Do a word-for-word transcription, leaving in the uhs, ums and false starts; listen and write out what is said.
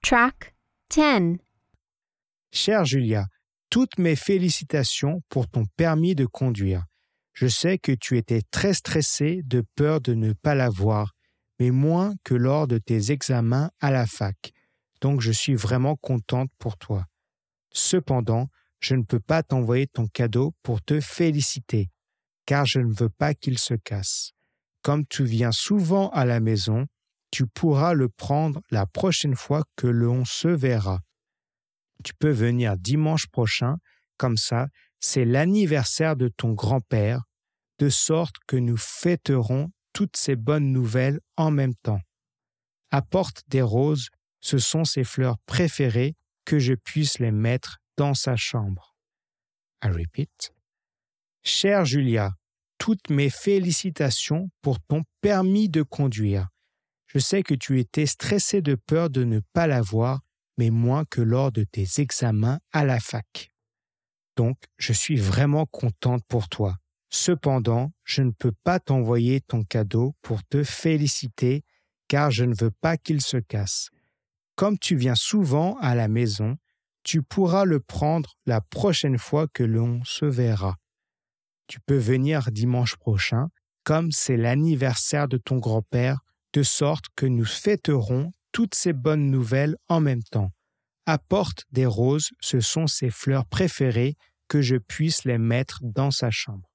Track ten. Chère Julia, toutes mes félicitations pour ton permis de conduire. Je sais que tu étais très stressée de peur de ne pas l'avoir, mais moins que lors de tes examens à la fac. Donc je suis vraiment contente pour toi. Cependant, je ne peux pas t'envoyer ton cadeau pour te féliciter, car je ne veux pas qu'il se casse. Comme tu viens souvent à la maison, tu pourras le prendre la prochaine fois que l'on se verra. Tu peux venir dimanche prochain, comme ça, c'est l'anniversaire de ton grand-père, de sorte que nous fêterons toutes ces bonnes nouvelles en même temps. Apporte des roses, ce sont ses fleurs préférées, que je puisse les mettre dans sa chambre. I repeat. Chère Julia, toutes mes félicitations pour ton permis de conduire. Je sais que tu étais stressée de peur de ne pas l'avoir, mais moins que lors de tes examens à la fac. Donc, je suis vraiment contente pour toi. Cependant, je ne peux pas t'envoyer ton cadeau pour te féliciter, car je ne veux pas qu'il se casse. Comme tu viens souvent à la maison, tu pourras le prendre la prochaine fois que l'on se verra. Tu peux venir dimanche prochain, comme c'est l'anniversaire de ton grand-père, de sorte que nous fêterons toutes ces bonnes nouvelles en même temps. Apporte des roses, ce sont ses fleurs préférées, que je puisse les mettre dans sa chambre.